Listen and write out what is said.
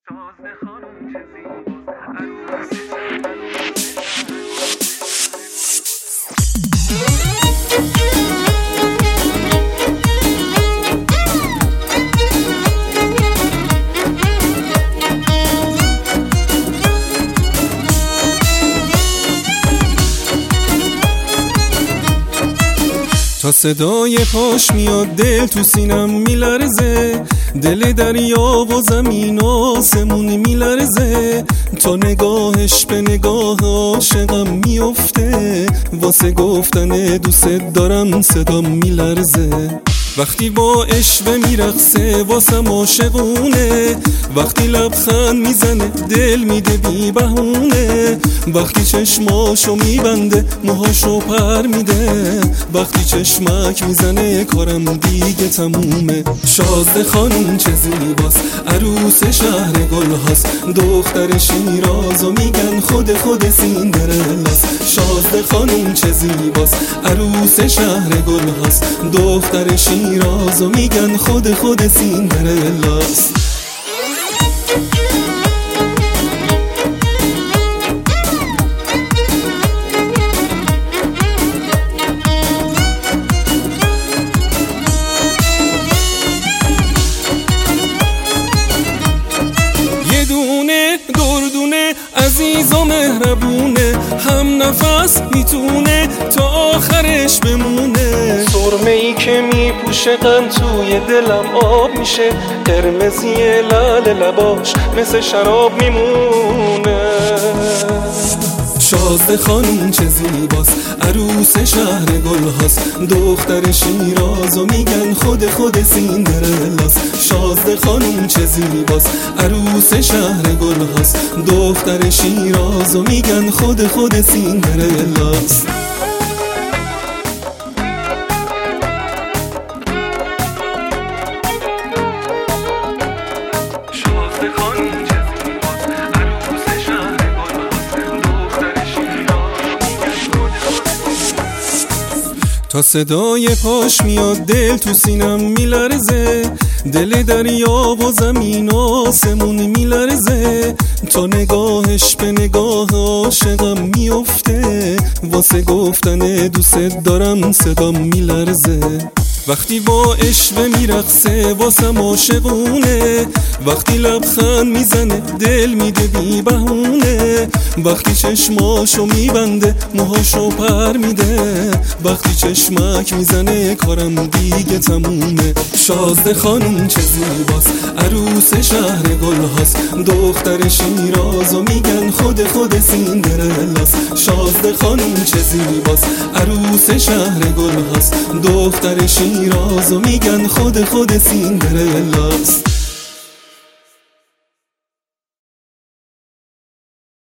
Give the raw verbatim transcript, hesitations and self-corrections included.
تازه خانم چه زیباست تا صدای پاش میاد دل تو سینم میلرزه، دل دریا و زمین و آسمون میلرزه، تا نگاهش به نگاه عاشقم میفته، واسه گفتن دوست دارم صدام میلرزه. وقتی با عشوه میرقصه واسم عاشقونه، وقتی لبخند میزنه دل میده بی بهونه، وقتی چشماشو میبنده موهاشو پر میده، وقتی چشمک میزنه کارم دیگه تمومه. شازده خانم چه زیباست، عروس شهر گل هاست، دختر شیرازو میگن خود خود سیندرلاست. شازده خانم چه زیباست، عروس شهر گل هاست، دختر شیرازو میگن خود خود سیندرلاست. یه دونه دردونه عزیز و مهربونه، هم نفس میتونه تا آخرش بمونه. سرمه ای که میپوشه غم توی دلم آب میشه، قرمزی لال لباش مثل شراب میمونه. شازده خانم چه زیباست، عروس شهر گل هاست، دختر شیرازو میگن خود خود سیندرلاست. شازده خانم چه زیباست، عروس شهر گل هاست، دختر شیرازو میگن خود خود سیندرلاست. تا صدای پاش میاد دل تو سینم میلرزه، دل دریا و زمین و آسمون میلرزه، تا نگاهش به نگاه عاشقم میفته، واسه گفتن دوست دارم صدام میلرزه. وقتی با عشوه میرقصه واسم عاشقونه، وقتی لبخند میزنه دل میده بی بهونه، وقتی چشماشو میبنده موهاشو پر میده، وقتی چشمک میزنه کارم دیگه تمومه. شازده خانم چه زیباست، عروس شهر گل هاست، دختر شیرازو میگن خود خود سیندرلاست. شازده خانم چه زیباست، عروس شهر گل هاست، دختر شیرازو میگن خود خود سیندرلاست.